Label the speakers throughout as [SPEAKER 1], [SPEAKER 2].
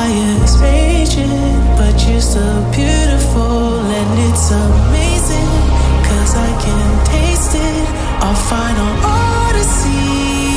[SPEAKER 1] fire's raging, but you're still beautiful, and it's amazing, 'cause I can taste it, our final odyssey.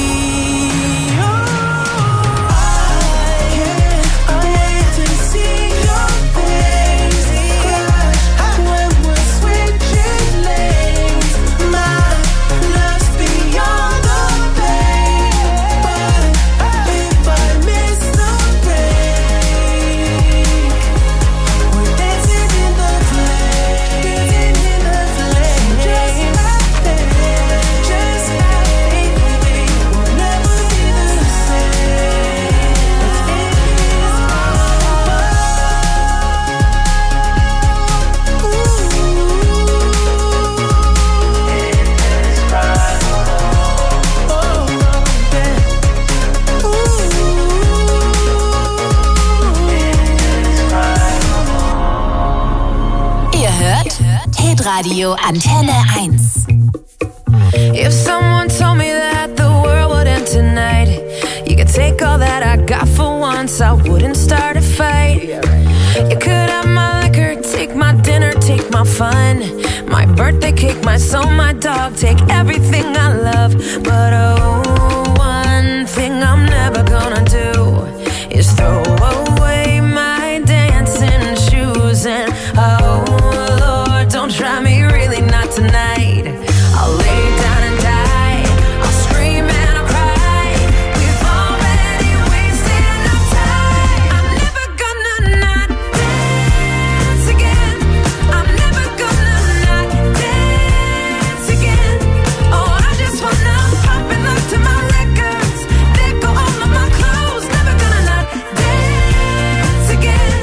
[SPEAKER 2] Radio Antenne 1.
[SPEAKER 3] If someone told me that the world would end tonight, you could take all that I got for once, I wouldn't start a fight. You could have my liquor, take my dinner, take my fun, my birthday cake, my soul, my dog, take everything I love. But oh, one thing I'm never gonna do is throw away my dancing shoes. And oh Lord, don't try me, really not tonight. I'll lay down and die, I'll scream and I'll cry. We've already wasted enough time. I'm never gonna not dance again. I'm never gonna not dance again. Oh, I just wanna pop and look to my records, let go all of my clothes. Never gonna not dance again.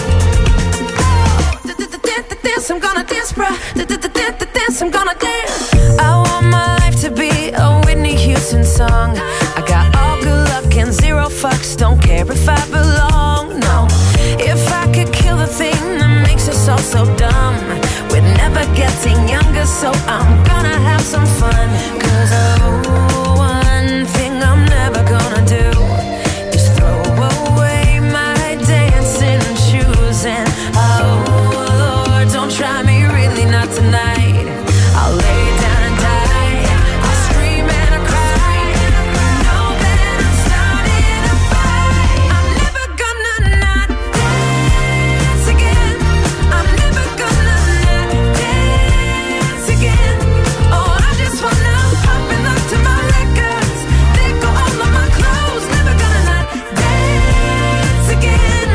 [SPEAKER 3] Oh, dance, I'm gonna dance, bruh. Dance, I'm gonna dance. I want my life to be a Whitney Houston song. I got all good luck and zero fucks, don't care if I belong, no. If I could kill the thing that makes us all so dumb, we're never getting younger, so I'm gonna have some fun. 'Cause oh, one thing I'm never gonna do is throw away my dancing shoes. And oh Lord, don't try me, really not tonight. I'll lay down and die, I'll scream and I'll cry. You know that I'm starting a fight. I'm never gonna not dance again. I'm never gonna not dance again. Oh, I just wanna pop and look to my records, let go all of my clothes. Never gonna not dance again.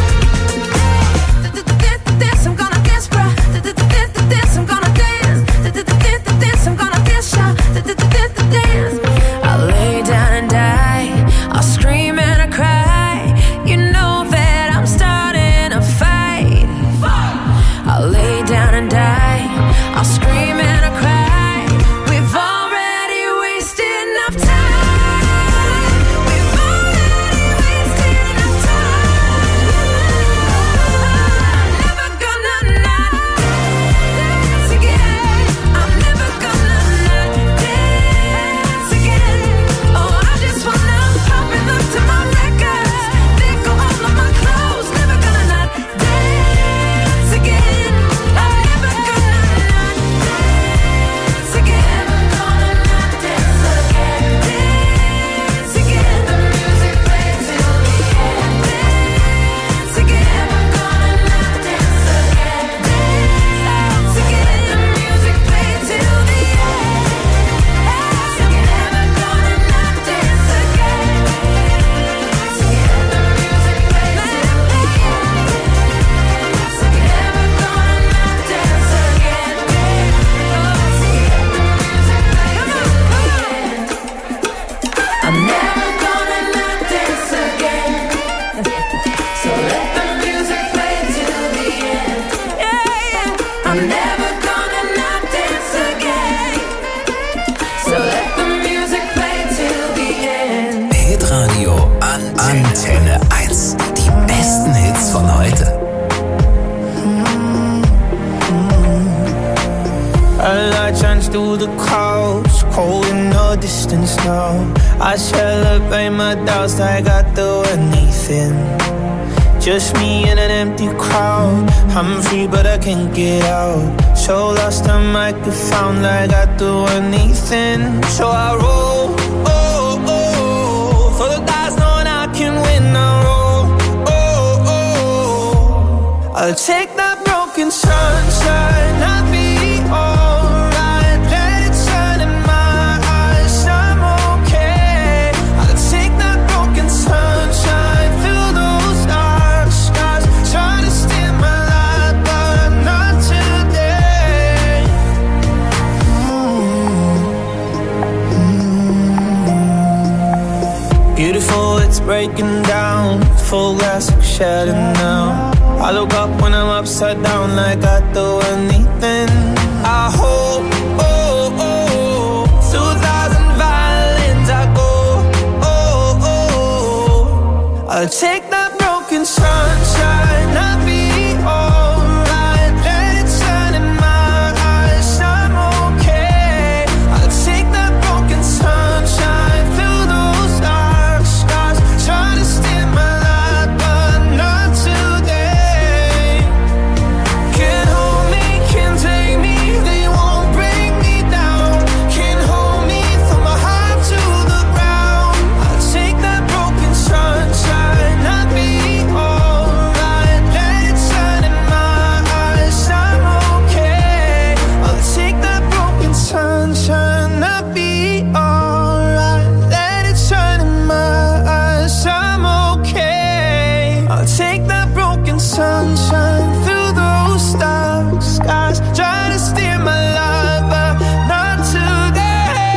[SPEAKER 3] Dance, I'm gonna dance, bruh. Dance, I'm gonna dance. Dance, I'm gonna dance, y'all. Dance. I'll lay down and die, I'll scream and I cry. You know that I'm starting a fight. I'll lay down and die, I'll scream and I cry. We've already wasted enough time. We've already wasted enough time. Never gonna not dance again. I'm never gonna not dance again. Oh, I just wanna pop and look to my records, let go all of my clothes. Never gonna not dance again. I'm never gonna not dance again. Never gonna not dance again. Dance again. The music plays till the end. Dance again. Never gonna not dance again. Dance again. The music plays till the end. Dance again. Never gonna not dance again. Dance again. The music plays till the end. Dance again. Never gonna not dance again. Dance again. The music plays till the end. I'm never gonna not dance again. So let the music play till the end. I'm never gonna not dance again. So let the music play till the end.
[SPEAKER 4] Hitradio an Antenne 1. Die besten Hits von heute.
[SPEAKER 5] A light shines through the clouds, cold in the distance now. I celebrate my doubts like I do anything. just me in an empty crowd. I'm free but I can't get out. So lost I might get found like I'd do anything. So I roll, oh, oh, for the guys knowing I can win. I roll, oh, oh, I'll take that broken sunshine. I'll be alright. Let it shine in my eyes. I'm okay. I'll take that broken sunshine. Fill those dark skies. Try to steal my light, but not today. Beautiful, it's breaking down. Full glass like shattered now. I look up when I'm upside down like I'd do anything. I hope, oh, oh, through 1,000 violins I go, oh, oh, I'll take that broken sunshine. I'll be alright. Let it shine in my eyes. I'm okay. I'll take that broken sunshine. Fill those dark skies. Try to steal my light, but not today. Can't hold me, can't take me. They won't bring me down. Can't hold me from my heart to the ground. I'll take that broken sunshine. I'll be alright. Let it shine in my eyes. I'm okay. I'll take that broken sunshine. I'll be alright. Let it shine in my eyes. I'm okay. I'll take that broken sunshine through those dark skies. Try to steer my life, but not today.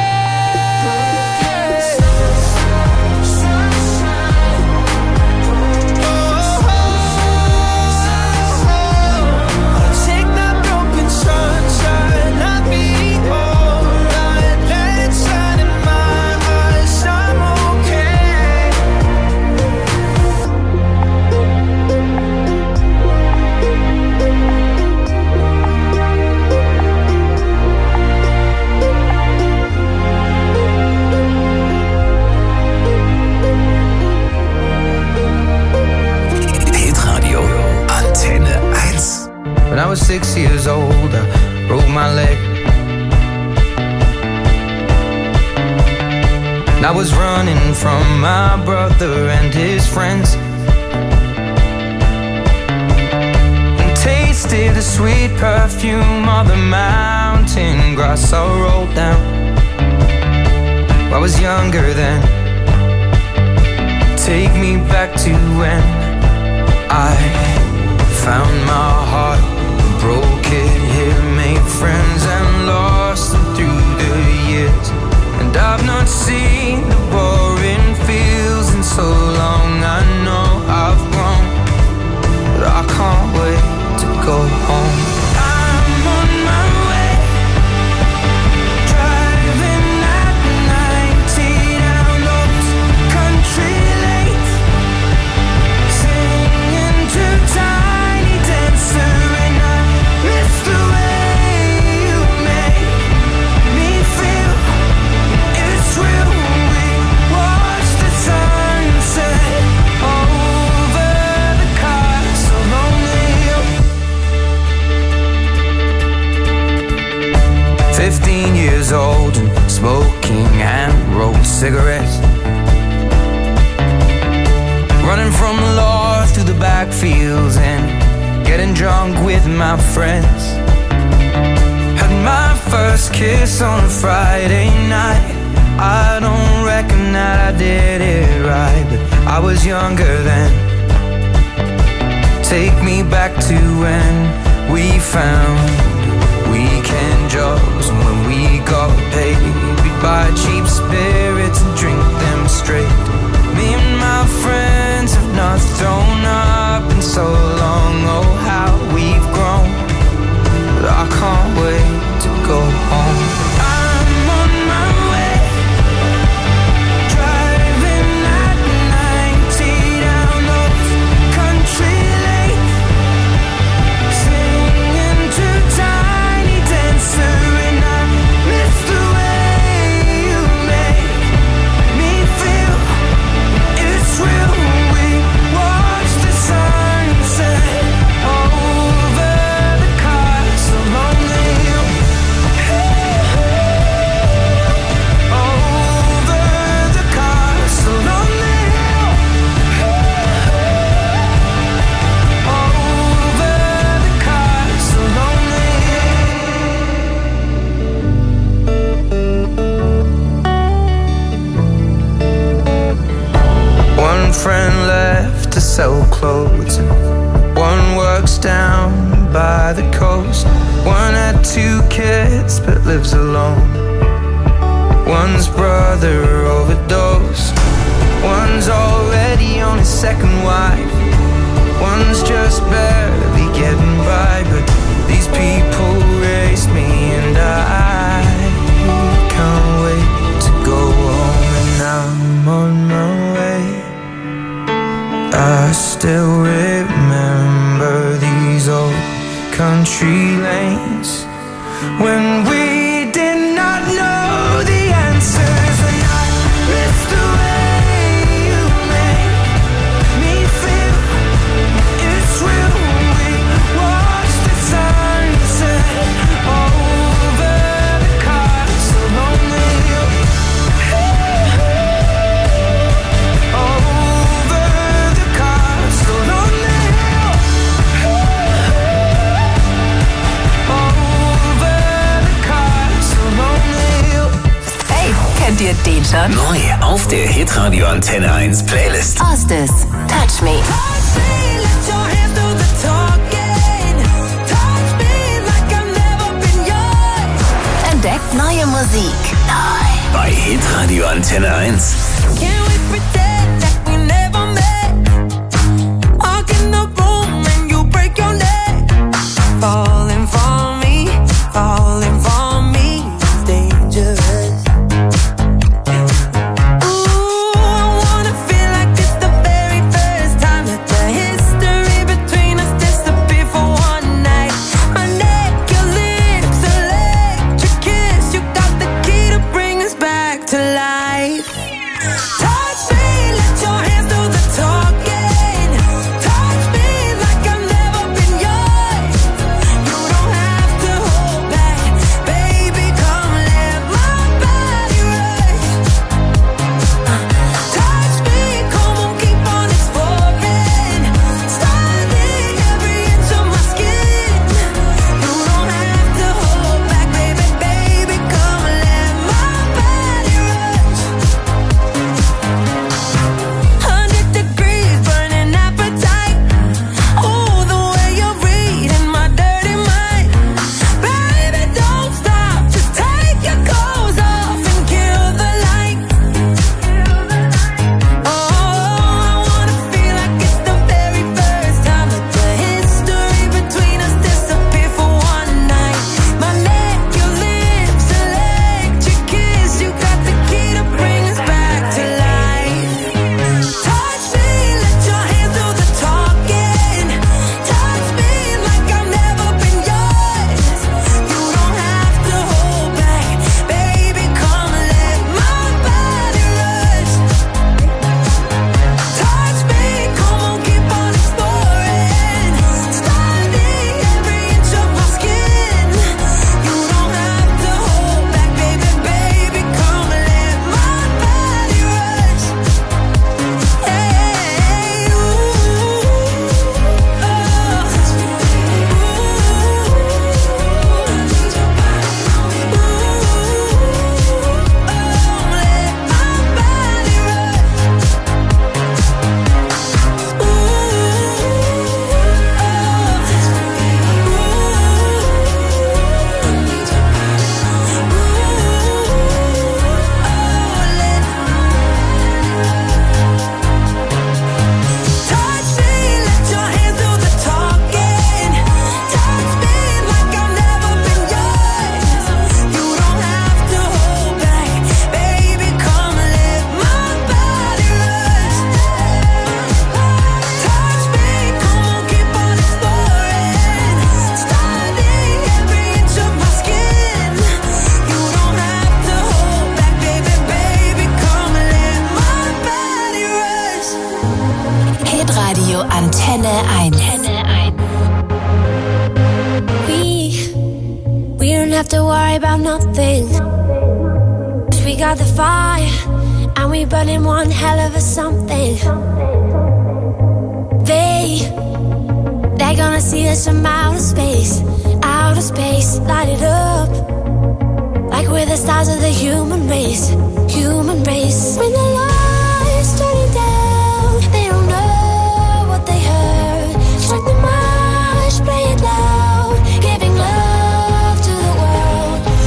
[SPEAKER 5] I'll take that broken sunshine. I'll be alright. Let it shine in my eyes. I'm okay.
[SPEAKER 4] Hitradio Antenne 1.
[SPEAKER 5] When I was 6 years old, I broke my leg. And I was running from my brother and his friends, and tasted the sweet perfume of the mountain grass I rolled down. I was younger then. Take me back to when I found my heart, broke it here, made friends and lost them through the years. And I've not seen the boring fields in so long. I know I've grown, but I can't wait to go home. I'm on my way, driving at 90 down those country lanes, singing to Tiny Dancer, and I miss the way you make me feel. It's real. We watch the sunset over the castle on the hill. 15 years old and smoking hand-rolled cigarettes, running from the law through the backfields and getting drunk with my friends. Had my first kiss on a Friday night. I don't reckon that I did it right, but I was younger then. Take me back to when we found weekend jobs, and when we got paid, we'd buy cheap spirits and drink them straight. Me and my friends have not thrown up in so long. Oh, how we've grown, but I can't wait to go home. I'm on my way, driving at 90 down those country lanes, singing to time. kids but lives alone. One's brother overdosed, one's already on his second wife, one's just barely getting by. But these people raised me and I can't wait to go home. And I'm on my way. I still remember these old country lanes when we did not know the answers. And I miss the way you make me feel it's real. We watch the sunset over the castle on the hill, over the castle on the hill, over the castle on the hill.
[SPEAKER 2] Hey, kennt ihr den schon?
[SPEAKER 4] Neu auf der Hitradio Antenne 1 Playlist.
[SPEAKER 2] Ostis, Touch Me. Entdeckt neue Musik. Neu.
[SPEAKER 4] Bei Hitradio Antenne 1.
[SPEAKER 3] Falling for me, falling for me is dangerous. Ooh, I wanna feel like it's the very first time that the history between us disappeared for one night. My neck, your lips, electric kiss. You got the key to bring us back to life. Touch me, let your hands do the talking. Touch me like I've never been yours. You don't have to hold back, baby, come let my body rush. Touch me, come on, keep on exploring. Studying every inch of my skin. You don't have to hold back, baby, baby, come let my body rush. 100 degrees, burning appetite. Oh, the way you're reading my dirty mind. Baby, don't stop, just take your clothes off and kill the light. Oh, I wanna feel like it's the very first time that the history between us disappeared for one night. My neck, your lips, electric kiss. You got the key to bring us back to life. Touch me, let your hands do the talking. Touch me like I've never been yours. You don't have to hold back, baby, come let my body rush. Touch me, come on, keep on exploring. Studying every inch of my skin. You don't have to hold back, baby, baby, come let my body rush. Hey, ooh, touch me, let your hands do the talking. Touch me like I've never been yours. You don't have to hold back, baby, come let my body rush. Touch me, come on, keep on exploring. Studying every inch of my skin. You don't have to hold back, baby, baby, come let my body rush.
[SPEAKER 2] Hitradio Antenne 1.
[SPEAKER 6] We don't have to worry about nothing. 'Cause we got the fire and we burning one hell of a something. They're gonna see us from outer space, light it up. Like we're the stars of the human race. When the lights turning down, they don't know what they heard. Strike the march, play it loud, giving love to the world.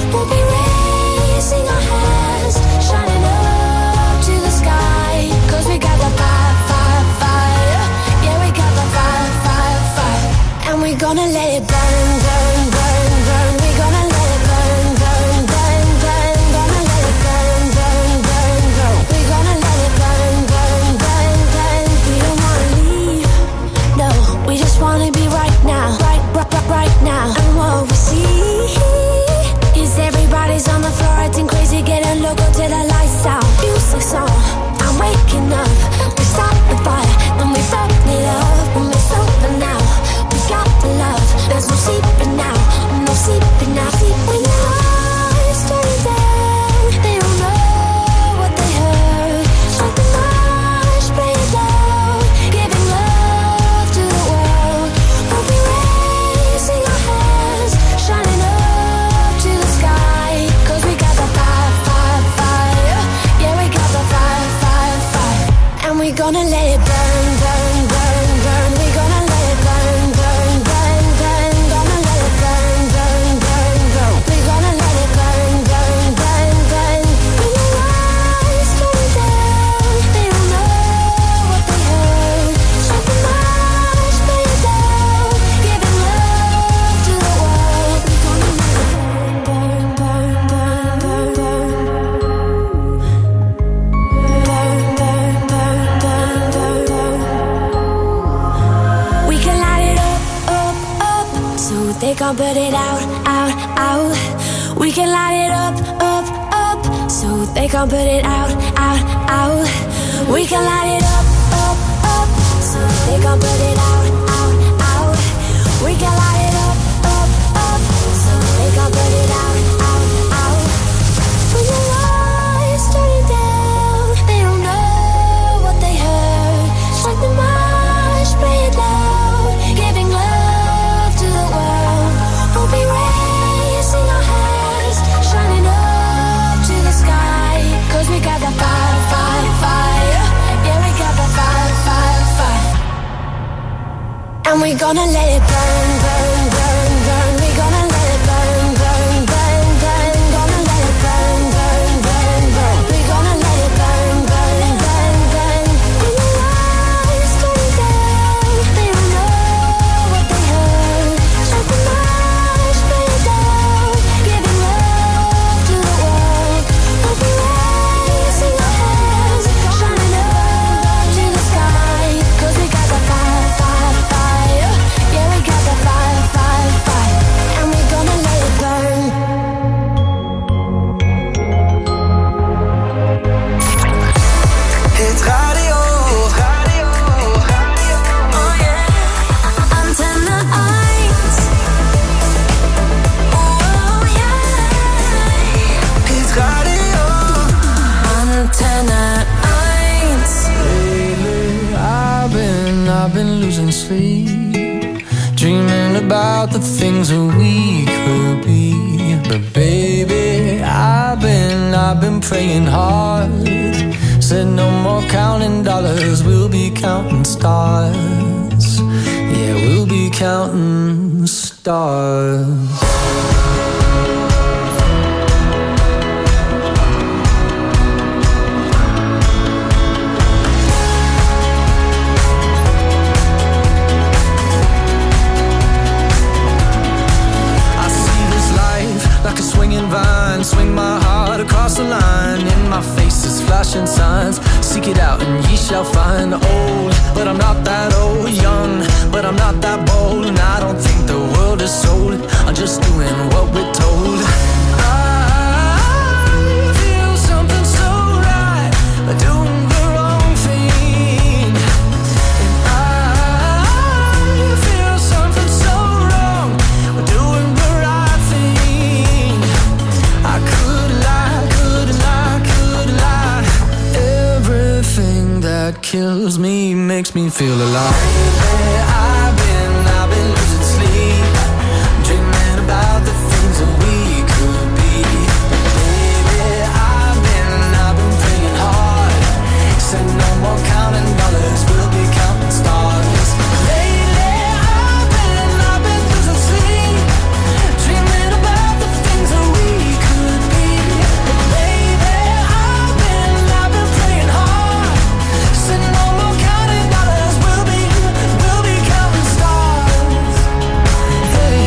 [SPEAKER 6] Now see when the lights turn down, they don't know what they heard. Strike the march, play it loud, giving love to the world. We'll be raising our hands, shining up to the sky. 'Cause we got the fire, fire, fire. Yeah, we got the fire, fire, fire. And we're gonna let it burn, burn, burn, burn. We're gonna let it burn, burn, burn, burn. Gonna let it burn, burn, burn, burn. We're gonna let it burn, burn, burn, burn. When the lights turn down, they don't know what they heard. Strike the march, play it loud, giving love to the world. We're gonna let it burn, burn, burn, burn, burn, burn. We can light it up, up, up, so they can't put it out, out, out. We can light it up, up, up, so they can't put it out, out, out. We can light it up, up, up, so they can't put it out, out, out. We can light it up, up, up, so they can't put it out, out, out. When the lights turn down, they don't know what they heard. Strike the march, play it loud, giving love to the world. We'll be raising our hands, shining up to the sky. 'Cause we got the fire, fire, fire. Yeah, we got the fire, fire, fire. And we're gonna let it burn, burn, burn, burn. We're gonna let it burn, burn, burn, burn. Gonna let it burn, burn, burn, burn. We're gonna let it burn, burn, burn, burn. When the lights turn down, they don't know what they heard. Strike the march, play it loud, giving love to the world. We'll be raising our hands, shining up to the sky. 'Cause we got the fire, fire, fire. Yeah, we got the fire, fire, fire. And we're gonna let it burn.
[SPEAKER 5] Hit radio.
[SPEAKER 3] Oh yeah, Antenne 1. Oh yeah,
[SPEAKER 5] Hit radio.
[SPEAKER 3] Antenne 1.
[SPEAKER 5] Lately, I've been losing sleep, dreaming about the things that we could be. But baby, I've been praying hard. Said no more counting dollars, we'll be counting stars. Yeah, we'll be counting stars. I see this life like a swinging vine, swing my heart across the line. In my face is flashing signs, seek it out and ye shall find. Old, but I'm not that old. Young, but I'm not that bold. And I don't think the world is sold, I'm just doing what we're told. I feel something so right, doing the wrong thing. And I feel something so wrong, doing the right thing. I could lie, could lie, could lie. Everything that kills me makes me feel alive. I've been losing sleep, dreaming about the things that we could be. Baby, I've been praying hard. Said no more counting dollars, we'll be counting stars. Lately, I've been losing sleep, dreaming about the things that we could be. Baby, I've been praying hard. Said no more counting dollars, we'll be counting stars. Hey.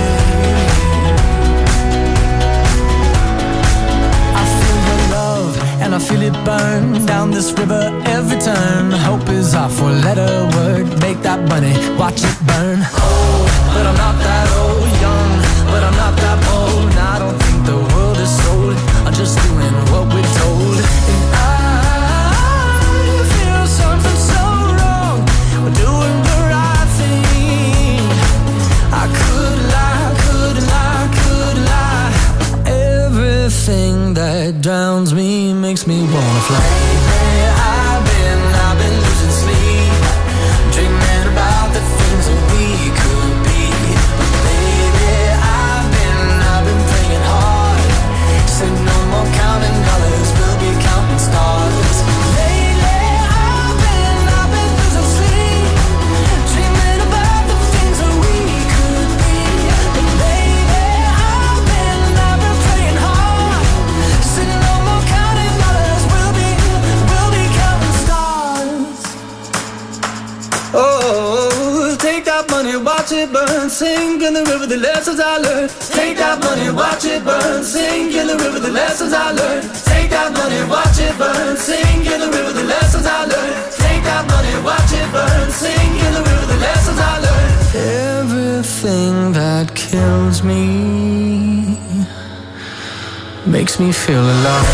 [SPEAKER 5] I feel your love and I feel it burn down this river every turn. Hope is our four-letter word. Make that money, watch it burn. Old, but I'm not that old. Young, but I'm not that bold. And I don't think the world is sold, I'm just doing what we're told. And I feel something so wrong, we're doing the right thing. I could lie, could lie, could
[SPEAKER 7] Everything that drowns me makes me wanna fly. I've been losing sleep, dreaming about the things that we could be. But baby, I've been praying hard. Said no more counting dollars, we'll be counting stars. Lately, I've been losing sleep, dreaming about the things that we could be. But baby, I've been praying hard. Said no more counting dollars, we'll be counting stars. Oh, take that money, watch it burn, sink in the river, the lessons I learned. Take that money, watch it burn, sink in the river, the lessons I learned. Take that money, watch it burn, sink in the river, the lessons I learned. Take that money, watch it burn, sink in the river, the lessons I learned. Everything that kills me makes me feel alive.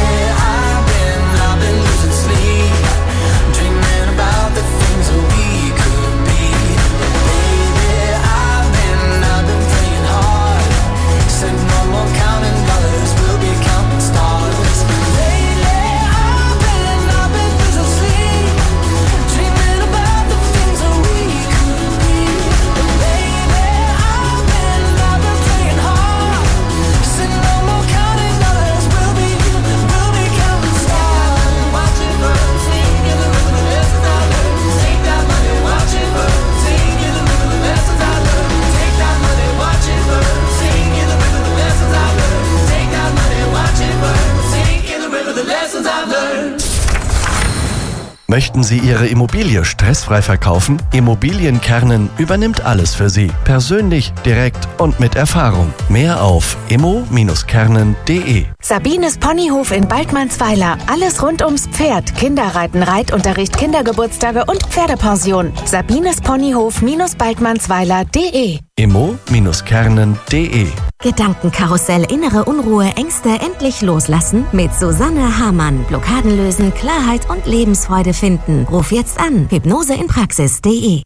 [SPEAKER 7] I've been losing sleep, dreaming about the things that we could be. Baby, I've been praying hard. Said no more counting dollars, we'll be counting stars. Lately, I've been losing sleep, dreaming about the things that we could be. Baby, I've been praying hard. Said no more counting dollars, we'll be counting stars. Watch it burn, sing in the river, the lessons I learned. Take that money, watch it burn, sing in the river, the lessons I learned. Take that money, watch it burn, sing in the river, the lessons I learned. Take that money, watch it burn, sing in the river, the lessons I learned.
[SPEAKER 8] Möchten Sie Ihre Immobilie stressfrei verkaufen? Immobilienkernen übernimmt alles für Sie. Persönlich, direkt und mit Erfahrung. Mehr auf immo-kernen.de.
[SPEAKER 2] Sabines Ponyhof in Baldmannsweiler. Alles rund ums Pferd. Kinderreiten, Reitunterricht, Kindergeburtstage und Pferdepension. Sabines Ponyhof-Baldmannsweiler.de.
[SPEAKER 8] immo-kernen.de.
[SPEAKER 9] Gedankenkarussell, innere Unruhe, Ängste endlich loslassen? Mit Susanne Hamann. Blockaden lösen, Klarheit und Lebensfreude finden. Ruf jetzt an. hypnoseinpraxis.de.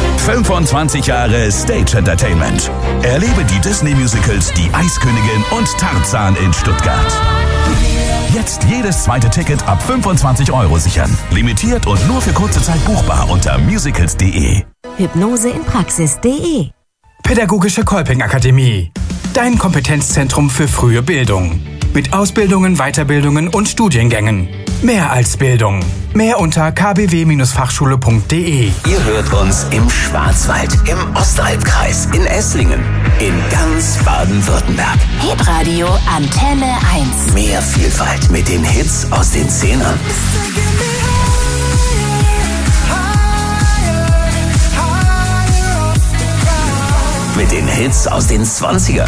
[SPEAKER 10] 25 Jahre Stage Entertainment. Erlebe die Disney-Musicals Die Eiskönigin und Tarzan in Stuttgart. Jetzt jedes zweite Ticket ab 25 € sichern. Limitiert und nur für kurze Zeit buchbar unter musicals.de.
[SPEAKER 9] hypnoseinpraxis.de.
[SPEAKER 11] Pädagogische Kolping-Akademie. Dein Kompetenzzentrum für frühe Bildung. Mit Ausbildungen, Weiterbildungen und Studiengängen. Mehr als Bildung. Mehr unter kbw-fachschule.de.
[SPEAKER 4] Ihr hört uns im Schwarzwald, im Ostalbkreis, in Esslingen, in ganz Baden-Württemberg.
[SPEAKER 2] Hitradio Antenne 1.
[SPEAKER 4] Mehr Vielfalt mit den Hits aus den 10ern. Mit den Hits aus den 20ern.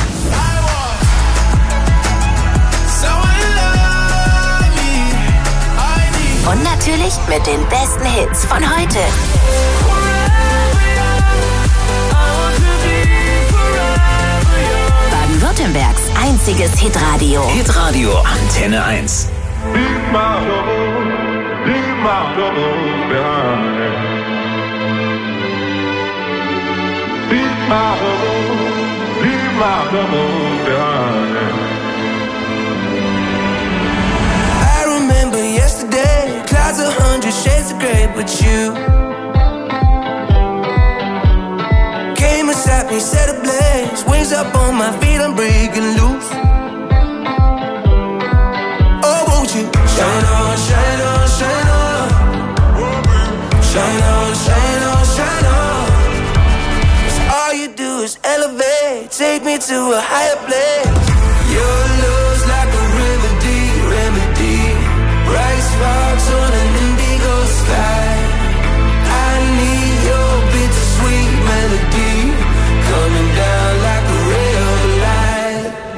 [SPEAKER 2] Und natürlich mit den besten Hits von heute. Baden-Württembergs einziges Hitradio.
[SPEAKER 4] Hitradio Antenne 1.
[SPEAKER 1] I remember yesterday, clouds 100 shades of gray, but you came and sat me, set ablaze, wings up on my feet, I'm breaking loose. Oh, won't you shine on, shine on, shine on, shine on, shine on, shine on. 'Cause all you do is elevate, take me to a higher place. Your love's like a remedy, remedy. Bright sparks on an indigo sky. I need your bittersweet melody, coming down like a ray of light.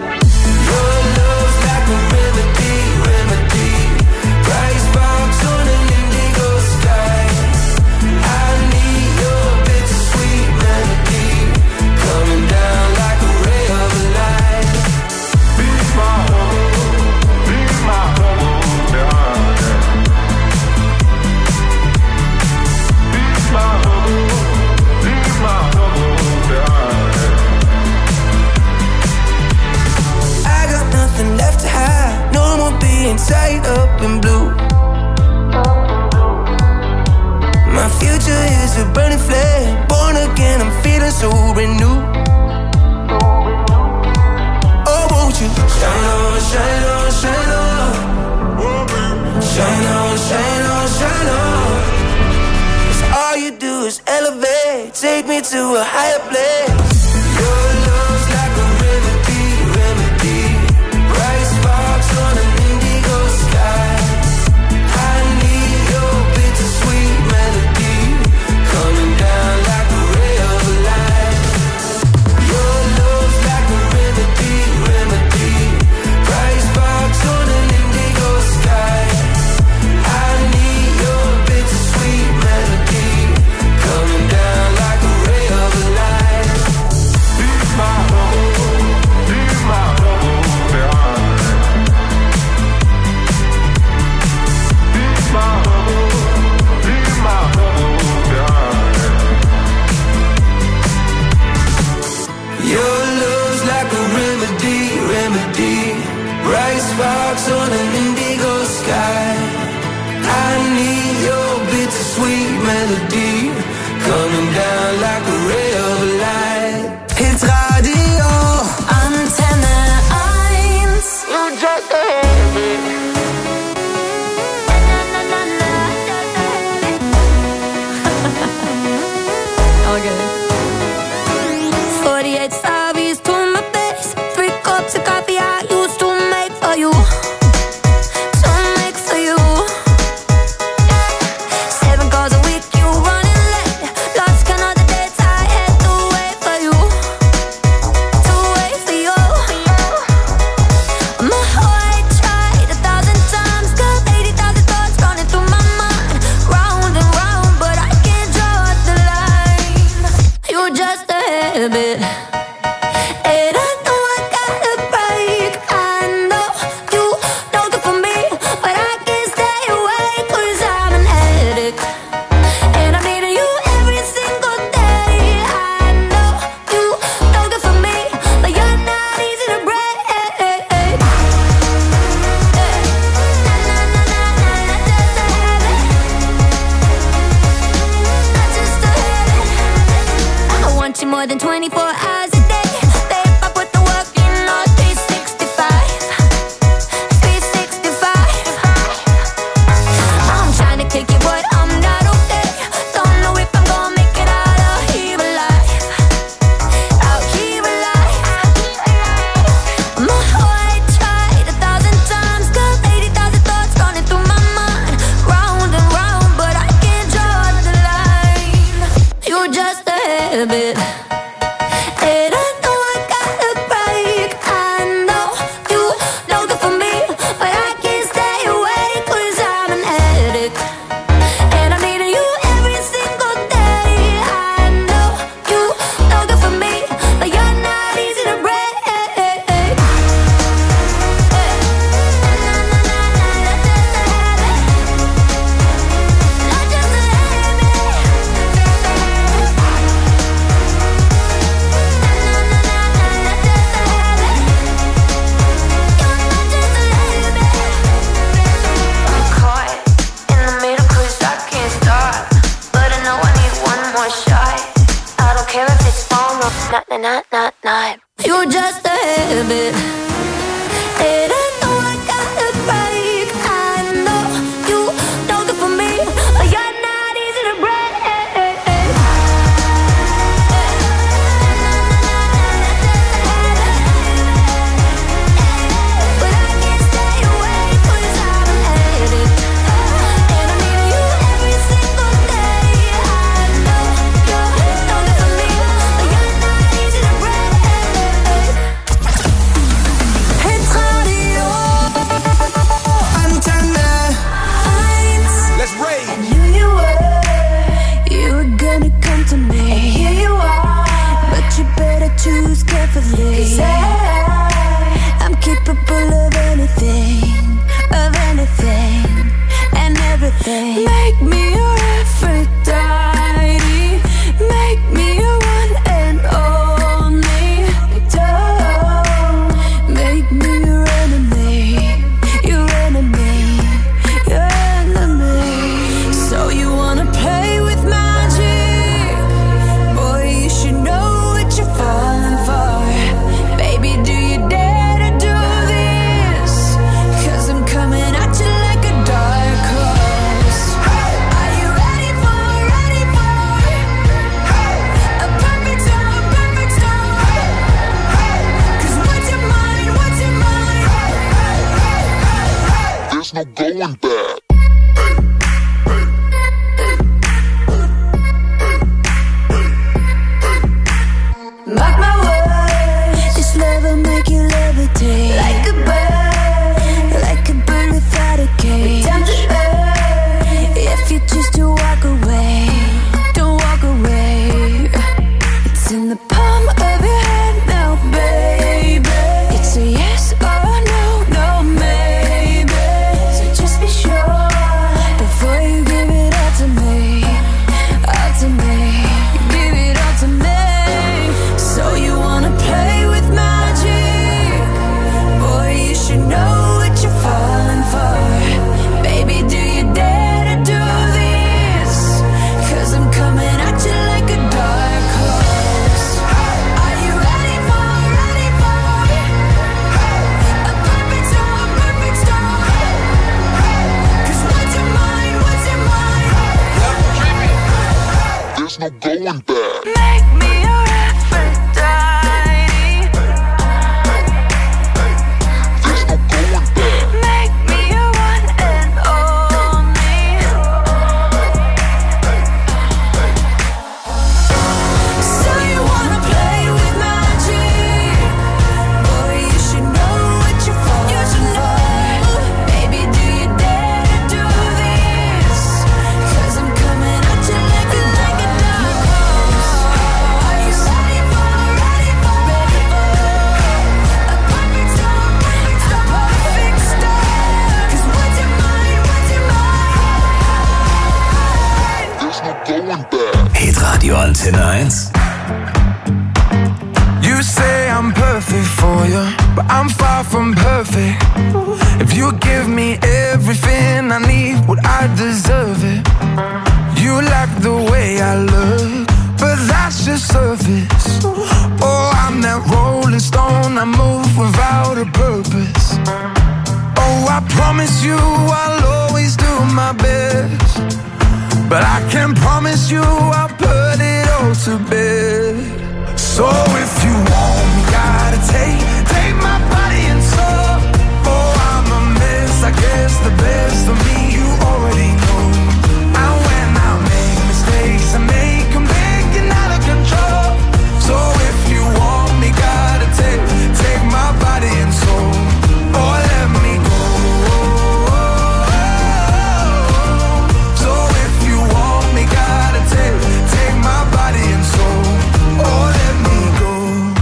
[SPEAKER 1] tied up in blue. My future is a burning flame. Born again, I'm feeling so brand new. Oh, won't you shine on, shine on, shine on. Shine on, shine on, shine on. 'Cause all you do is elevate. Take me to a higher place. Your love's like a remedy, remedy. Bright sparks on an indigo sky. I need your bittersweet melody coming down like a ray of light. Your love's like a remedy, remedy. Bright sparks on an indigo sky. I need your bittersweet melody coming down like a ray of light. Leave my troubles behind. Leave my troubles behind. Your love's like a remedy, remedy. Bright sparks on an indigo sky. I need your bittersweet melody coming down like a ray of light. Hits Radio
[SPEAKER 3] Antenne 1.
[SPEAKER 1] You just a habit.
[SPEAKER 3] Okay. 48 Stavies to my face. 3 cups of coffee I used to make for you. To make for you. 7 calls a week, you running late. Lost count of the dates I had to wait for you. To wait for you. My heart tried 1,000 times. Got 80,000 thoughts running through my mind. Round and round, but I can't draw the line. You just a habit. And I know I gotta break. I know you don't good for me, but I can't stay away 'cause I'm an addict. And I'm needing you every single day. I know you don't good for me, but you're not easy to break. I want you more than 24 hours a day. Babe, I put the work in all 365. 365. I'm trying to kick it, but I'm not okay. Don't know if I'm gonna make it out of here alive. Out here alive. My heart tried 1,000 times. Got 80,000 thoughts running through my mind. Round and round, but I can't draw the line. You just a habit. And I know I gotta break. I know you don't good for me, but I can't stay away 'cause I'm an addict. And I'm needing you every single day. I know you don't good for me, but you're not easy to break. I'm caught in the middle 'cause I can't stop, but I know I need one more shot. I don't care if it's wrong or not. You just a habit. And I know I gotta break. I know you don't good for me, but you're not easy to break. But I can't stay away 'cause I'm an addict. And I'm needing you every single day. I know you don't good for me, but you're not easy to break.
[SPEAKER 12] no going back.
[SPEAKER 3] Mark my words, this love will make you levitate. Like a bird without a cage. Time to earn, if you choose to walk away, don't walk away. It's in the palm of your hand now, baby. It's a yes or no, no maybe. So just be sure before you give it all to me, all to me. Give it all to me. So you wanna play with magic? Boy, you should know what you're falling for. Baby, do you dare to do this? 'Cause I'm coming at you like a dark horse. Are you ready for a perfect storm, perfect storm? 'Cause what's your mind, what's your mind?
[SPEAKER 12] There's no going back.
[SPEAKER 3] Make me your Aphrodite.
[SPEAKER 12] There's no going back.
[SPEAKER 3] Make me your one and only. So you wanna play with magic? Boy, you should know what you're falling for. Baby, do you dare to do this? 'Cause I'm coming at you like a dark horse. Are you ready for a perfect storm, a perfect storm? 'Cause what's your mind, what's your mind?
[SPEAKER 12] There's no going back.
[SPEAKER 4] Hitradio Antenne 1.
[SPEAKER 5] You say I'm perfect for you, but I'm far from perfect. If you give me everything I need, would I deserve it? You like the way I look, but that's just surface. Oh, I'm that rolling stone, I move without a purpose. Oh, I promise you I'll always do my best, but I can't promise you I'll put it all to bed. So if you want me, gotta take my body and soul. Oh, I'm a mess, I guess the best of me you already know. And when I make mistakes, I make them big and out of control. So if you want me, gotta take my body and soul. Oh, let me go. So if you want me, gotta take my body and soul. Oh, let me go.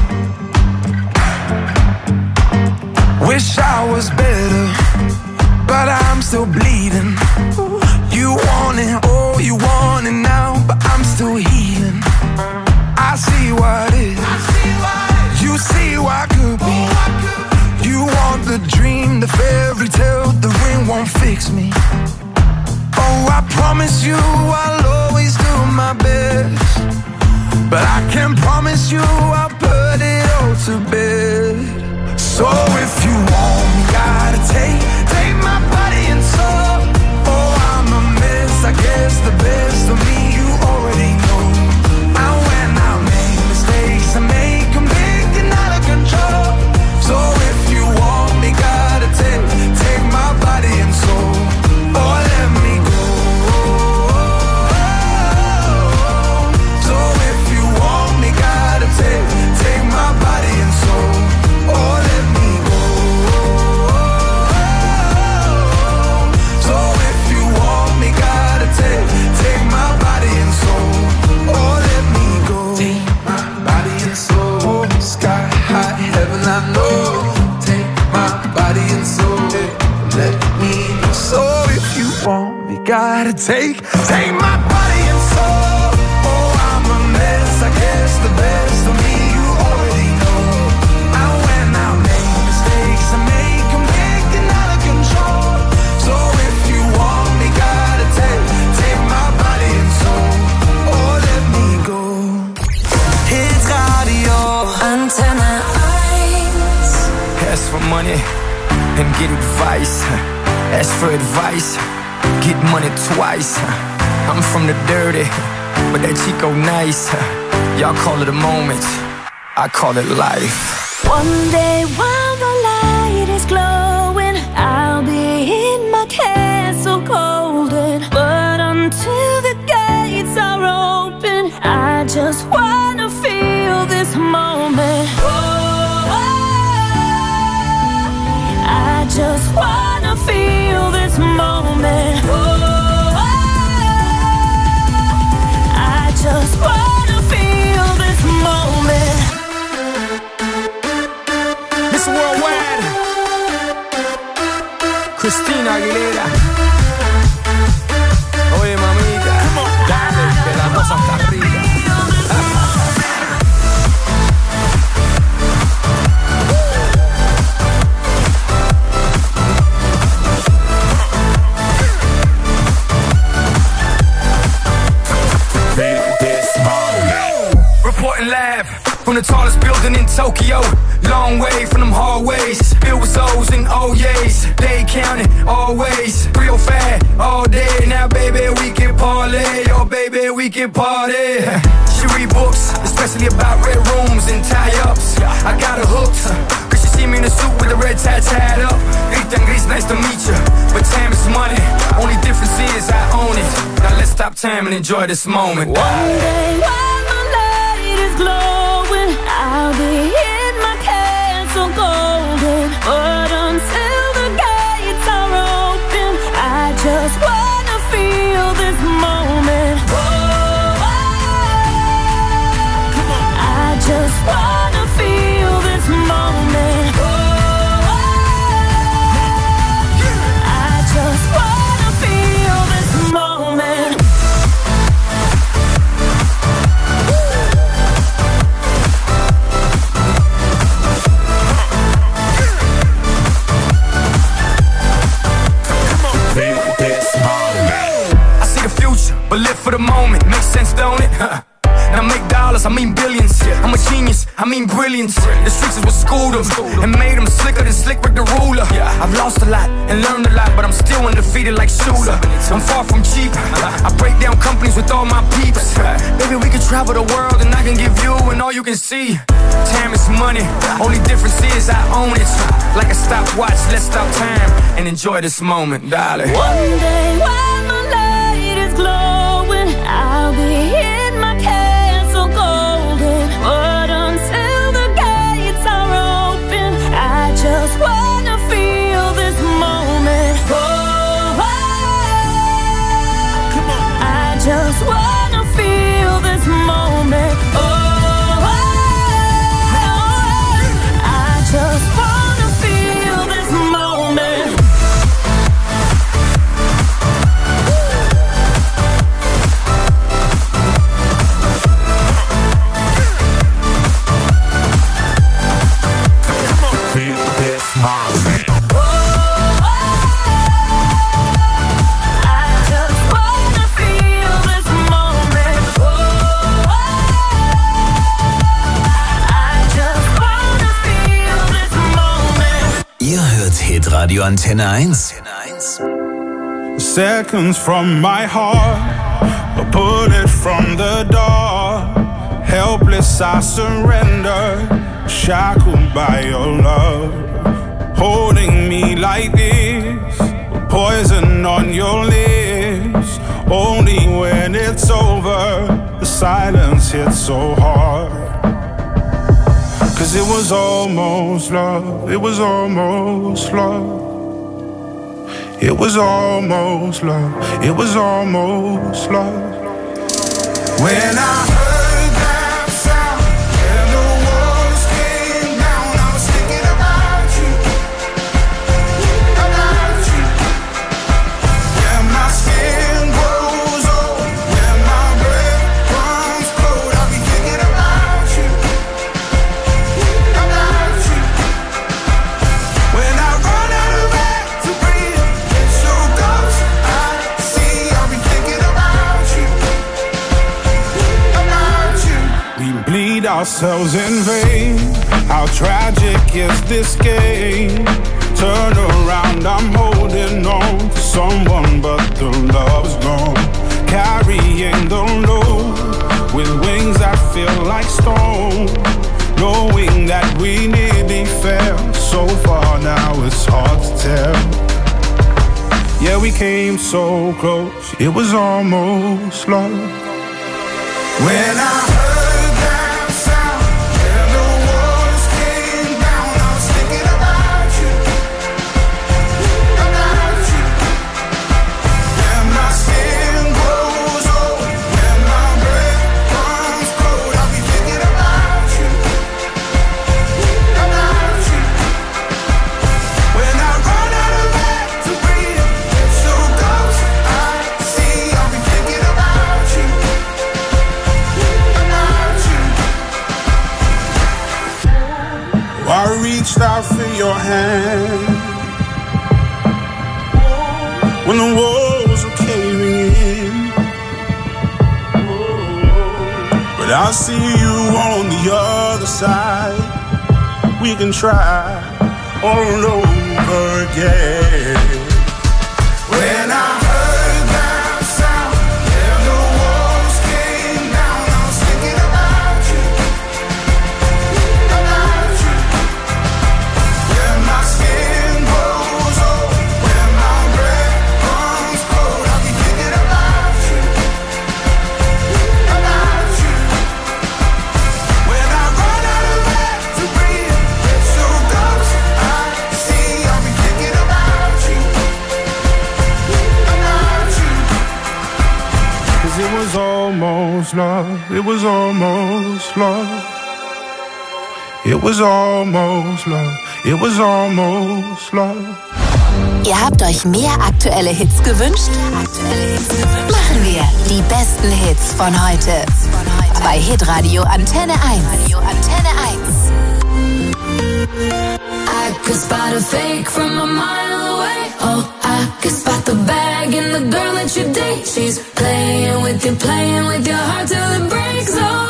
[SPEAKER 5] Wish I was better, but I'm still bleeding. You want it, oh, you want it now, but I'm still healing. I see what is, you see what could be. You want the dream, the fairy tale, the ring won't fix me. Oh, I promise you I'll always do my best, but I can't promise you I'll put it all to bed. So if you want me, gotta take my body and soul. Oh, I'm a mess, I guess the best of me you already know. And when I make mistakes, I make them big and out of control. So if you want me, gotta take my body and soul. Oh, let me go. So if you want me, gotta take my body and soul. Oh, let me go. So if you want me, gotta take my body and soul. Oh, let me go. Take my body and soul. Sky high, heaven I know. Take my body and soul. Let me know. So if you want me, gotta take my body and soul. Oh, I'm a mess, I guess the best of me you already know. And when I make mistakes, I make them big and out of control. So if you want me, gotta take my body and soul. Oh, let me go. Hitradio
[SPEAKER 3] Antenne 1.
[SPEAKER 5] Ask for money and get advice. Ask for advice, get money twice. I'm from the dirty, but that Chico nice. Y'all call it a moment, I call it life.
[SPEAKER 6] One day while the light is glowing, I'll be in my
[SPEAKER 3] just wanna feel this moment. Oh, I just wanna feel this moment.
[SPEAKER 5] Miss Worldwide, Christina Aguilera. Oye, mamita, dale, que la cosa está rica. Reporting live from the tallest building in Tokyo. Long way from them hallways, filled with O's and O's. They counting always, real fat all day. Now baby we can parlay, oh baby we can party. She read books, especially about red rooms and tie-ups. I got her hooked, cause she see me in a suit with the red tie tied up. Rita and Gris, nice to meet you, but time is money. Only difference is I own it. Now let's stop time and enjoy this moment.
[SPEAKER 3] One day while my light is glowing, I'll be in my castle golden. But until the gates are open, I just wanna feel this moment. Oh, I just wanna feel this moment. Oh, I just wanna feel this moment.
[SPEAKER 5] I see the future, but live for the moment. Makes sense, don't it? Now make dollars, I mean billions. I'm a genius, I mean brilliance. The streets is what schooled them and made them slicker than Slick Rick the ruler. I've lost a lot and learned a lot, but I'm still undefeated like Shooter. I'm far from cheap, I break down companies with all my peeps. Baby, we can travel the world and I can give you and all you can see. Time is money, only difference is I own it. Like a stopwatch, let's stop time and enjoy this moment, darling.
[SPEAKER 3] One day while my light is glowing, I'll be in my castle golden. But until the gates are open, I just wanna feel this moment. Oh, I just wanna feel this moment. Oh, I just wanna feel this moment.
[SPEAKER 4] Ihr hört Hitradio Antenne 1.
[SPEAKER 13] Seconds from my heart, a bullet from the dark. Helpless I surrender, shackled by your love. Holding me like this, poison on your lips. Only when it's over, the silence hits so hard. Cause it was almost love, it was almost love. It was almost love, it was almost love. When I heard that sound and the walls came down, I was thinking about you, about you. When my skin grows old, when my breath runs cold, I'll be thinking about you, about you. When I run out of air to breathe, it's your ghost I see, I'll be thinking about you, about you. We bleed ourselves in vain. How tragic is this game? Turn around, I'm holding on to someone, but the love's gone. Carrying the load with wings that feel like stone. Knowing that we nearly fell so far, now it's hard to tell. Yeah, we came so close, it was almost love. When I heard that sound and the walls came down, I was thinking about you, land. When the walls are caving in, but I see you on the other side. We can try all over again. When I heard that sound, yeah, the walls came down. I was thinking about you, about you. When my skin grows old, when my breath comes cold, I'll be thinking about you, about you. When I run out of air to breathe, it's so close I see, I'll be thinking about you, about you. 'Cause it was almost love, it was almost love. It was almost love, it was almost love.
[SPEAKER 2] Ihr habt euch mehr aktuelle Hits gewünscht? Machen wir die besten Hits von heute. Bei Hitradio Antenne 1.
[SPEAKER 3] I could spot a fake from a mile away. Oh, I could spot the bag in the girl that you date. She's playing with your heart till it breaks. Oh,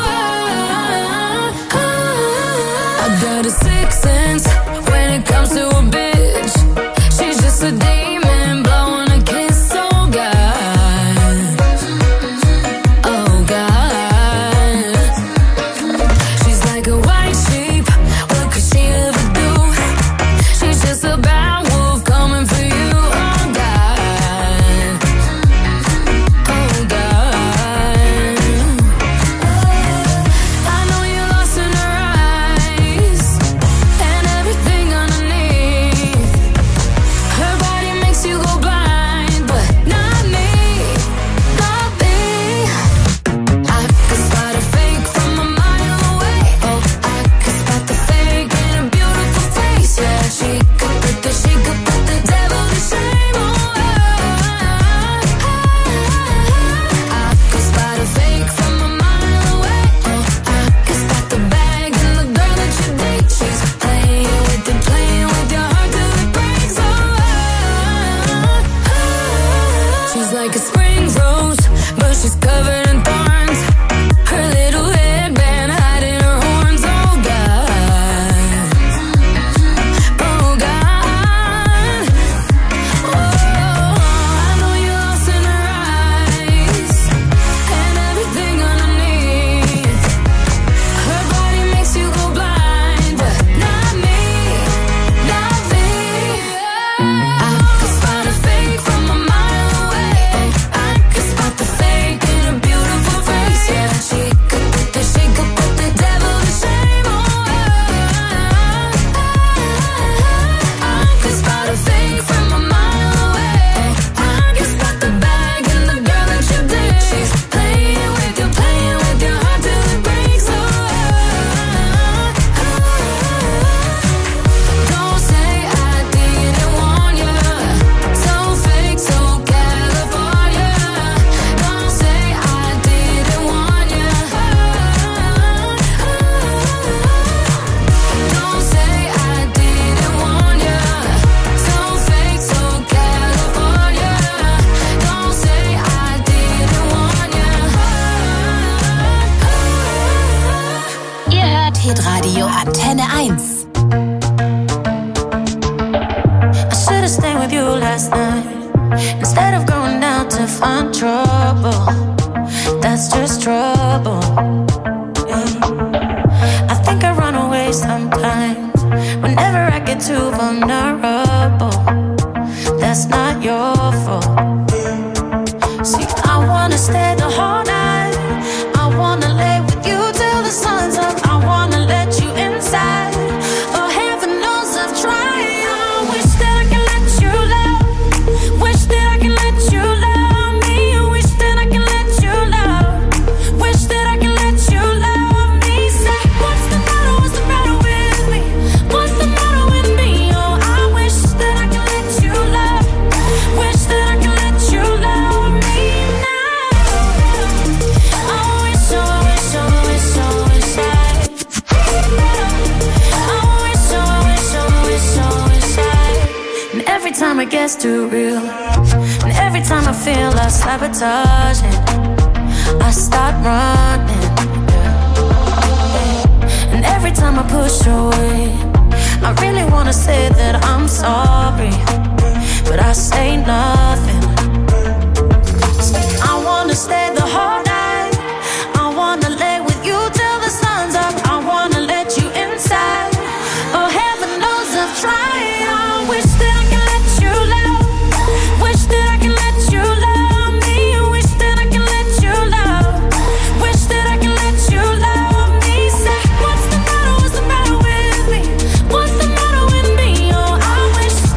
[SPEAKER 3] I got a sixth sense when it comes to a bitch. She's just a demon blowing a kiss. Oh God, oh God. She's like a white sheep. What could she ever do? She's just a bad wolf coming for you. Oh God, oh God. I know you're lost in her eyes and everything underneath. Her body makes you go blind, but not me, not me. I could spot a fake from a mile away. Oh, I could spot the fake in a beautiful face. Yeah, she could put the devil to shame. Oh, I could spot a fake from a mile away. Oh, I could spot the bag in the girl that you date. She's playing with your heart till it breaks. Oh, she's like a spring rose, but she's covered in thorns. Her little headband hiding her horns. Oh God, oh God. Oh, I know you're lost in her eyes and everything underneath. Her body makes you go blind, but not me, not me. I could spot a fake from a mile away. Oh, I could spot the fake in a beautiful face. Yeah, she could put the devil to shame. Oh, I could spot a fake from a mile away. Oh, I could spot the bag in the girl that you date. She's playing with your heart till it breaks. Oh, don't say I didn't warn you. So fake, so California. Don't say I didn't warn you. Don't say I didn't warn you. So fake, so California. Don't say I didn't warn you.
[SPEAKER 2] Ihr hört Hitradio Antenne 1.
[SPEAKER 3] I should've stayed with you last night instead of going out to find trouble. That's just trouble. I think I run away sometimes whenever I get too vulnerable. That's not your fault. See, I wanna stay the whole night. I wanna lay with you till the sun's up. I wanna let you inside. Oh, heaven knows I've tried. I wish that I can let you love. Wish that I can let you love me. Wish that I can let you love. Wish that I can let you love me. Say, what's the matter with me? What's the matter with me? Oh, I wish time it gets too real, and every time I feel I sabotage it, I start running. And every time I push away, I really wanna say that I'm sorry, but I say nothing. I wanna stay the whole night, I wanna lay with you till the sun's up, I wanna let you inside. Oh, heaven knows I've tried. I wish that I can let you love, wish that I can let you love me, wish that I can let you love, wish that I can let you love me. Say, what's the matter with me? What's the matter with me? Oh, I wish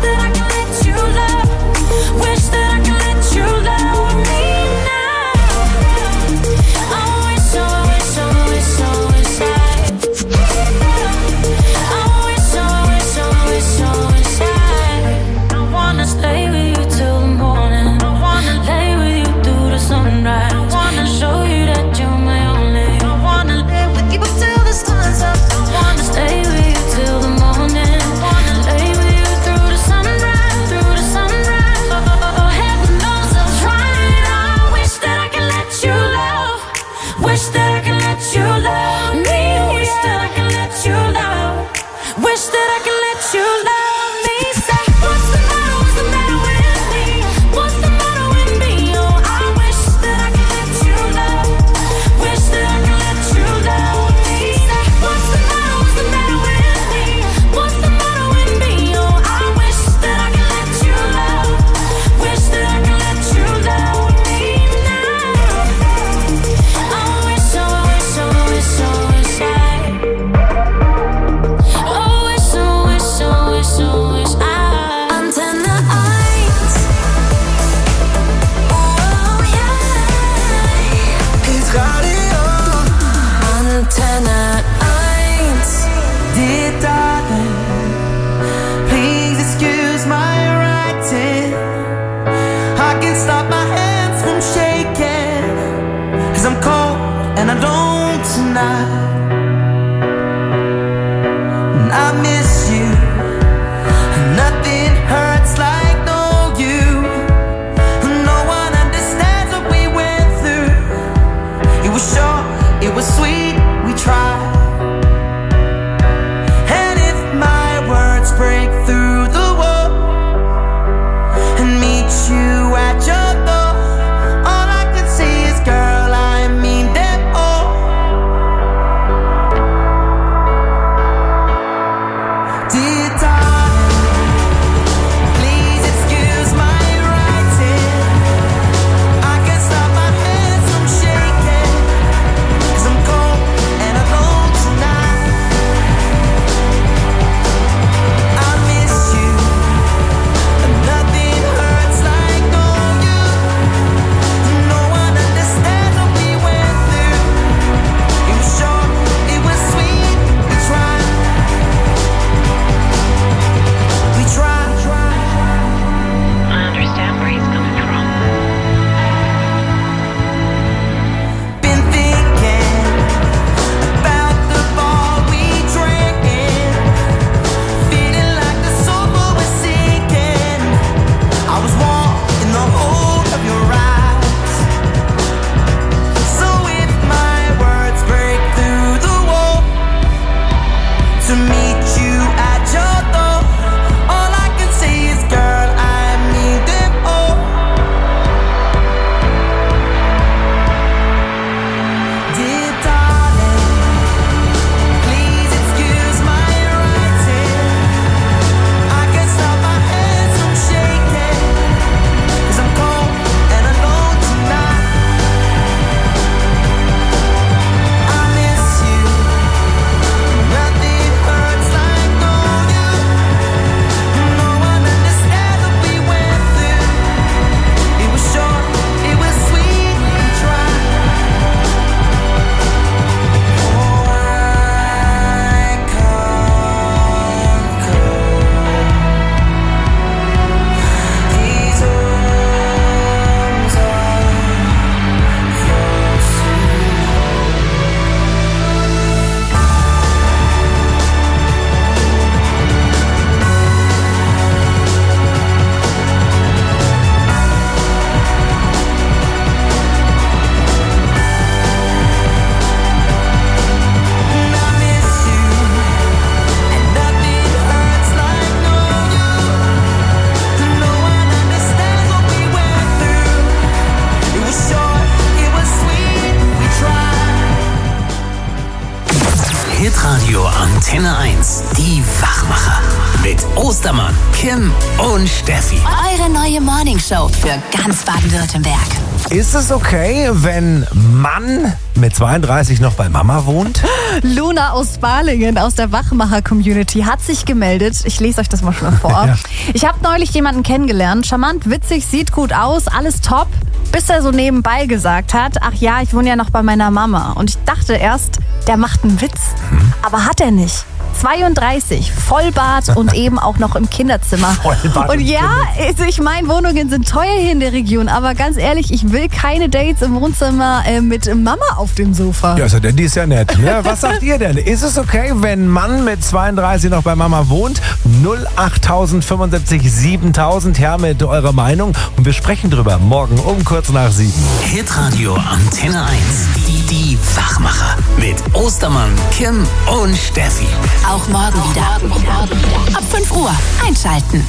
[SPEAKER 4] Antenne 1, die Wachmacher. Mit Ostermann, Kim und Steffi.
[SPEAKER 2] Eure neue Morningshow für ganz Baden-Württemberg.
[SPEAKER 14] Ist es okay, wenn Mann mit 32 noch bei Mama wohnt?
[SPEAKER 15] Luna aus Balingen aus der Wachmacher-Community hat sich gemeldet. Ich lese euch das mal schon vor.
[SPEAKER 14] Ja.
[SPEAKER 15] Ich habe neulich jemanden kennengelernt. Charmant, witzig, sieht gut aus, alles top. Bis er so nebenbei gesagt hat, ach ja, ich wohne ja noch bei meiner Mama. Und ich dachte erst, der macht einen Witz. Aber hat er nicht. 32, Vollbart und eben auch noch im Kinderzimmer. Und ja, also ich meine, Wohnungen sind teuer hier in der Region, aber ganz ehrlich, ich will keine Dates im Wohnzimmer mit Mama auf dem Sofa.
[SPEAKER 14] Ja, also denn die ist ja nett. Ne? Was sagt ihr denn? Ist es okay, wenn Mann mit 32 noch bei Mama wohnt? 08075 7000, her mit eurer Meinung. Und wir sprechen drüber morgen um kurz nach 7.
[SPEAKER 4] Hitradio Antenne 1, die Wachmacher. Mit Ostermann, Kim und Steffi.
[SPEAKER 2] Auch morgen wieder. Ab 5 Uhr einschalten.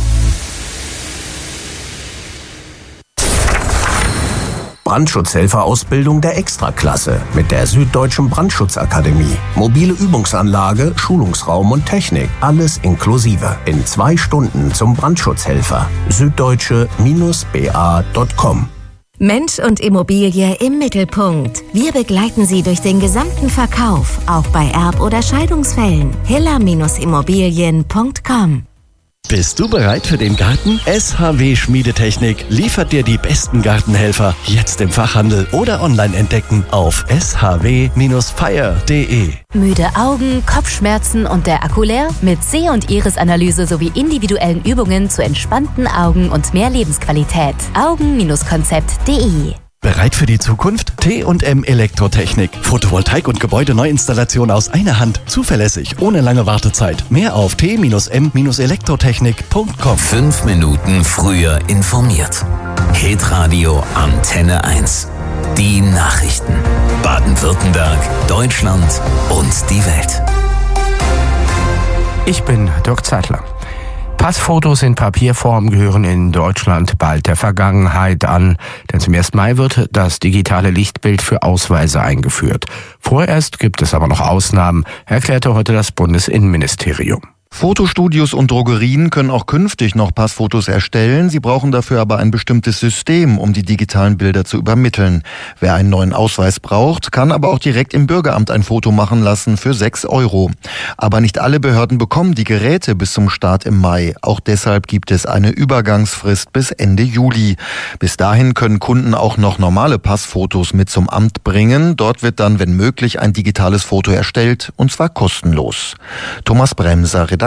[SPEAKER 4] Brandschutzhelferausbildung der Extraklasse mit der Süddeutschen Brandschutzakademie. Mobile Übungsanlage, Schulungsraum und Technik. Alles inklusive. In 2 Stunden zum Brandschutzhelfer. Süddeutsche-ba.com.
[SPEAKER 9] Mensch und Immobilie im Mittelpunkt. Wir begleiten Sie durch den gesamten Verkauf, auch bei Erb- oder Scheidungsfällen. hiller-immobilien.com.
[SPEAKER 8] Bist du bereit für den Garten? SHW Schmiedetechnik liefert dir die besten Gartenhelfer. Jetzt im Fachhandel oder online entdecken auf shw-fire.de.
[SPEAKER 16] Müde Augen, Kopfschmerzen und der Akku leer? Mit Seh- und Iris-Analyse sowie individuellen Übungen zu entspannten Augen und mehr Lebensqualität. Augen-konzept.de.
[SPEAKER 8] Bereit für die Zukunft? T&M Elektrotechnik. Photovoltaik und Gebäudeneuinstallation aus einer Hand. Zuverlässig, ohne lange Wartezeit. Mehr auf t-m-elektrotechnik.com.
[SPEAKER 4] 5 Minuten früher informiert. Hitradio Antenne 1. Die Nachrichten. Baden-Württemberg, Deutschland und die Welt.
[SPEAKER 17] Ich bin Dirk Zeitler. Passfotos in Papierform gehören in Deutschland bald der Vergangenheit an, denn zum 1. Mai wird das digitale Lichtbild für Ausweise eingeführt. Vorerst gibt es aber noch Ausnahmen, erklärte heute das Bundesinnenministerium.
[SPEAKER 18] Fotostudios und Drogerien können auch künftig noch Passfotos erstellen. Sie brauchen dafür aber ein bestimmtes System, um die digitalen Bilder zu übermitteln. Wer einen neuen Ausweis braucht, kann aber auch direkt im Bürgeramt ein Foto machen lassen für 6 €. Aber nicht alle Behörden bekommen die Geräte bis zum Start im Mai. Auch deshalb gibt es eine Übergangsfrist bis Ende Juli. Bis dahin können Kunden auch noch normale Passfotos mit zum Amt bringen. Dort wird dann, wenn möglich, ein digitales Foto erstellt, und zwar kostenlos. Thomas Bremser, Redaktion.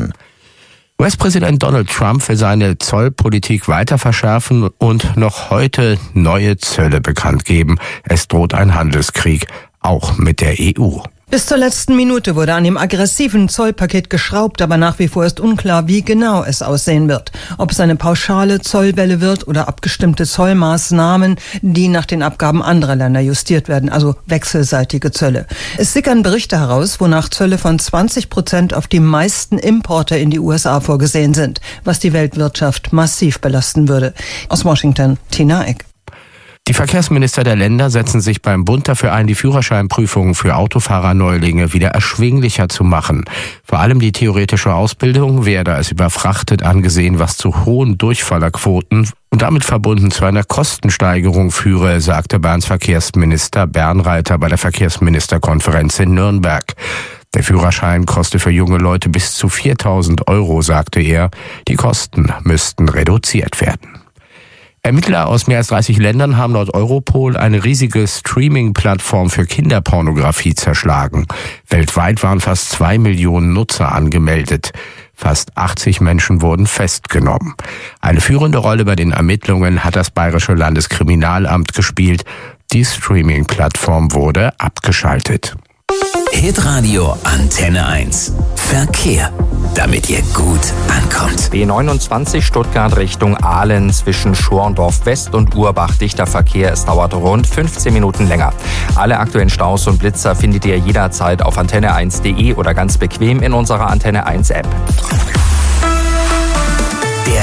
[SPEAKER 17] US-Präsident Donald Trump will seine Zollpolitik weiter verschärfen und noch heute neue Zölle bekannt geben. Es droht ein Handelskrieg, auch mit der EU.
[SPEAKER 19] Bis zur letzten Minute wurde an dem aggressiven Zollpaket geschraubt, aber nach wie vor ist unklar, wie genau es aussehen wird. Ob es eine pauschale Zollwelle wird oder abgestimmte Zollmaßnahmen, die nach den Abgaben anderer Länder justiert werden, also wechselseitige Zölle. Es sickern Berichte heraus, wonach Zölle von 20% auf die meisten Importe in die USA vorgesehen sind, was die Weltwirtschaft massiv belasten würde. Aus Washington, Tina Eck.
[SPEAKER 17] Die Verkehrsminister der Länder setzen sich beim Bund dafür ein, die Führerscheinprüfungen für Autofahrerneulinge wieder erschwinglicher zu machen. Vor allem die theoretische Ausbildung werde als überfrachtet angesehen, was zu hohen Durchfallerquoten und damit verbunden zu einer Kostensteigerung führe, sagte Bahns Verkehrsminister Bernreiter bei der Verkehrsministerkonferenz in Nürnberg. Der Führerschein koste für junge Leute bis zu 4.000 €, sagte er. Die Kosten müssten reduziert werden. Ermittler aus mehr als 30 Ländern haben laut Europol eine riesige Streaming-Plattform für Kinderpornografie zerschlagen. Weltweit waren fast 2 Millionen Nutzer angemeldet. Fast 80 Menschen wurden festgenommen. Eine führende Rolle bei den Ermittlungen hat das Bayerische Landeskriminalamt gespielt. Die Streaming-Plattform wurde abgeschaltet.
[SPEAKER 4] Hitradio Antenne 1. Verkehr, damit ihr gut ankommt.
[SPEAKER 20] B29 Stuttgart Richtung Aalen zwischen Schorndorf West und Urbach. Dichter Verkehr, es dauert rund 15 Minuten länger. Alle aktuellen Staus und Blitzer findet ihr jederzeit auf antenne1.de oder ganz bequem in unserer Antenne 1 App.
[SPEAKER 4] Der Hitradio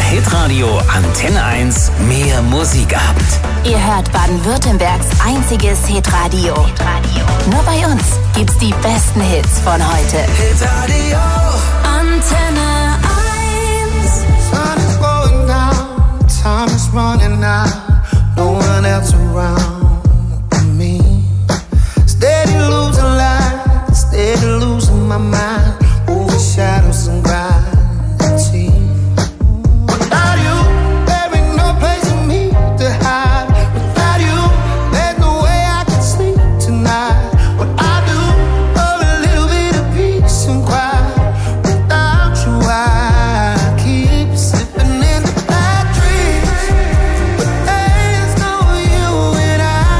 [SPEAKER 21] Hitradio Antenne 1 mehr Musikabend.
[SPEAKER 2] Ihr hört Baden-Württembergs einziges Hitradio. Nur bei uns gibt's die besten Hits von heute.
[SPEAKER 1] Hitradio
[SPEAKER 2] Antenne 1.
[SPEAKER 1] Sun is going down, time is running out, no one else around me. Steady losing light, steady losing my mind, over shadows and gravity. Without you, there ain't no place for me to hide. Without you, there's no way I can sleep tonight. What I do for a little bit of peace and quiet. Without you, I keep slipping into bad dreams. But there's no you and I.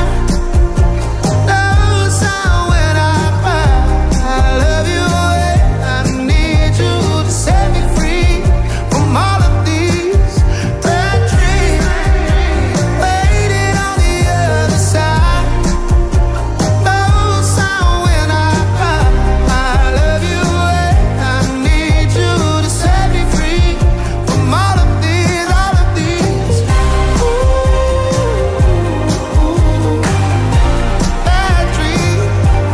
[SPEAKER 1] No sound when I cry. I love you and I need you to set me free from all of these bad dreams. Waiting on the other side. No sound when I cry. I love you and I need you to set me free from all of these, all of these. Bad dreams.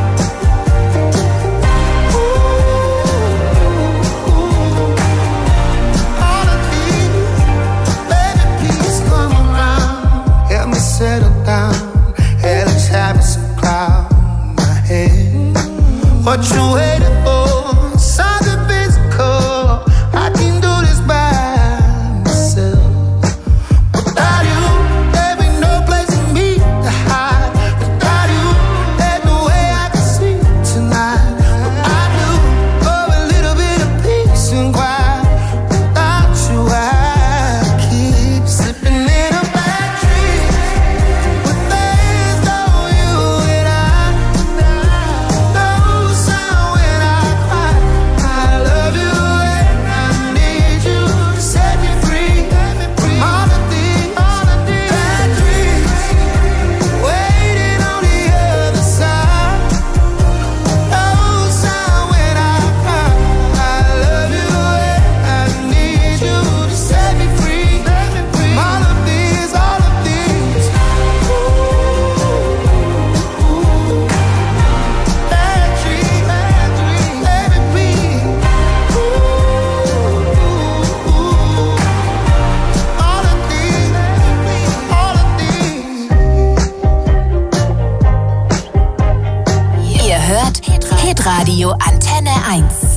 [SPEAKER 1] All of these. Baby, please come around. Help me settle down. Hellish habits and crowd my head. What you waiting for? Something physical. I can do this by myself. Without you, there ain't no place for me to hide. Without you, there's no way I can sleep tonight. What I do for a little bit of peace and quiet. Without you, I keep slipping in a bad dream. But there's no you and I. No sound when I cry. I love you and I need you to set me free from all of these bad dreams. Waiting on the other side. No sound when I cry. I love you and I need you to set me free from all of these, all of these. Bad dreams, baby, please. All of these, all of these.
[SPEAKER 2] Ihr hört Hitradio Antenne 1.